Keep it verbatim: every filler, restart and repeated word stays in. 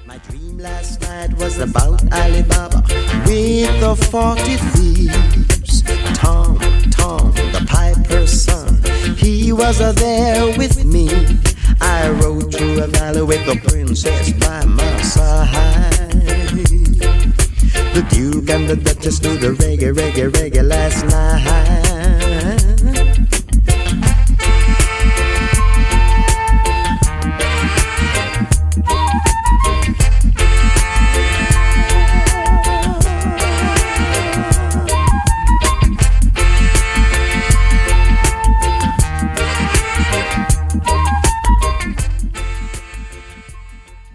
My dream last night was about Alibaba with the forty thieves. Tom, Tom, the piper's son, he was uh, there with me. I rode through a valley with the princess by my side. The Duke and the Duchess do the reggae, reggae, reggae last night.